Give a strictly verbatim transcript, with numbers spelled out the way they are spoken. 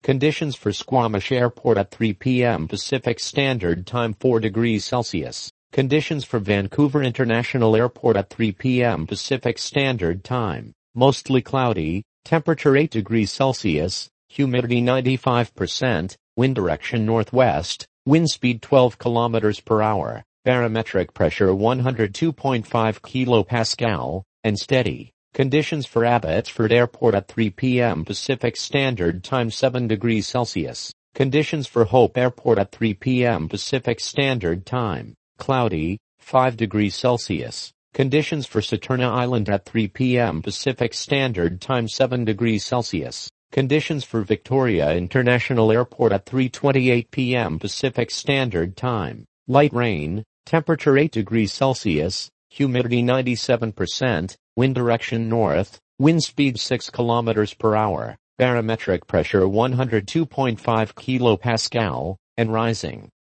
Conditions for Squamish Airport at three p m Pacific Standard Time four degrees Celsius. Conditions for Vancouver International Airport at three p m Pacific Standard Time. Mostly cloudy, temperature eight degrees Celsius, humidity ninety-five percent, wind direction northwest, wind speed twelve kilometers per hour, barometric pressure one hundred two point five kilopascal, and steady. Conditions for Abbotsford Airport at three p m Pacific Standard Time seven degrees Celsius. Conditions for Hope Airport at three p m Pacific Standard Time. Cloudy, five degrees Celsius. Conditions for Saturna Island at three p m Pacific Standard Time seven degrees Celsius. Conditions for Victoria International Airport at three twenty-eight p m Pacific Standard Time. Light rain, temperature eight degrees Celsius, humidity ninety-seven percent, wind direction north, wind speed six kilometers per hour, barometric pressure one hundred two point five kilopascal, and rising.